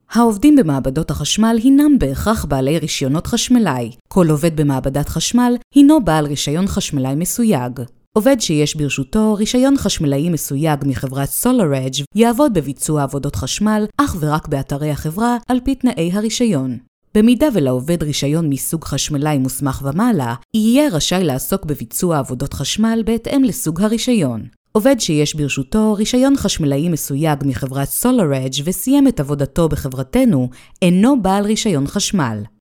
העובדים במעבדות החשמל הינם בהכרח בעלי רישיונות חשמלאי. כל עובד במעבדת חשמל הינו בעל רישיון חשמלאי מסויג. עובד שיש ברשותו רישיון חשמלאי מסויג מחברת SolarEdge יעבוד בביצוע עבודות חשמל אך ורק באתרי החברה על פי תנאי הרישיון. במידה ולעובד רישיון מסוג חשמלאי מוסמך ומעלה, יהיה רשאי לעסוק בביצוע עבודות חשמל בהתאם לסוג הרישיון. עובד שיש ברשותו רישיון חשמלאי מסויג מחברת SolarEdge וסיים את עבודתו בחברתנו, אינו בעל רישיון חשמל.